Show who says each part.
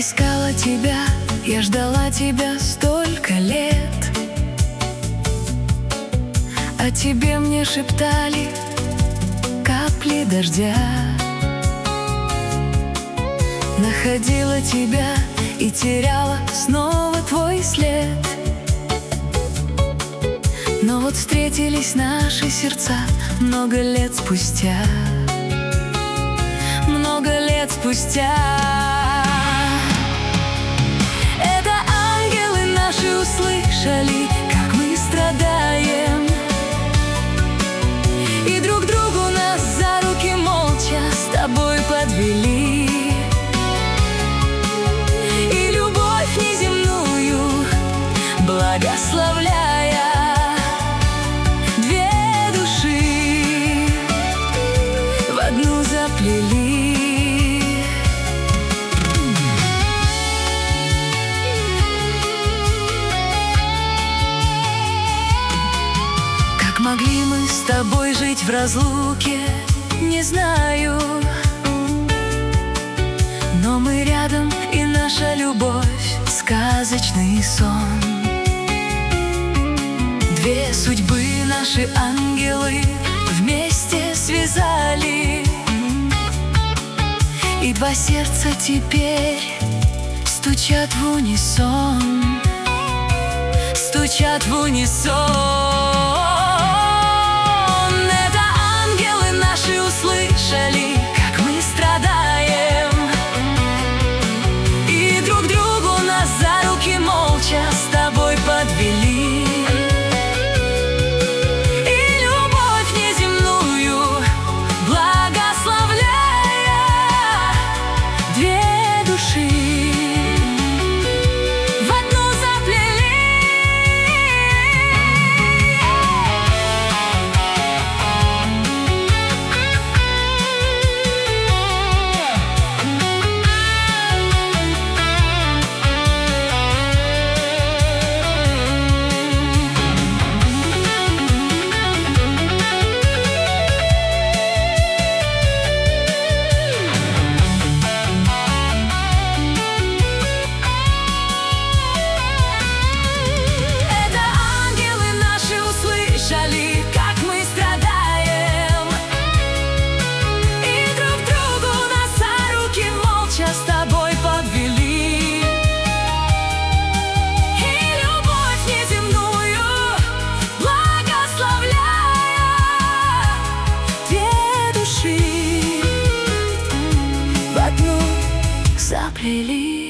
Speaker 1: искала тебя, я ждала тебя столько лет. О тебе мне шептали капли дождя. Находила тебя и теряла снова твой след. Но вот встретились наши сердца много лет спустя. Много лет спустя. Это ангелы наши услышали, как мы страдаем, и друг другу нас за руки молча с тобой подвели. И любовь неземную благословляя, две души в одну заплели. Как могли мы с тобой жить в разлуке, не знаю. Но мы рядом, и наша любовь — сказочный сон. Две судьбы наши ангелы вместе связали, и два сердца теперь стучат в унисон. Стучат в унисон. Услышали, как мы страдаем, и друг другу нас за руки молча с тобой подвели. И любовь неземную благословляя, две души в одну заплели. Заплели.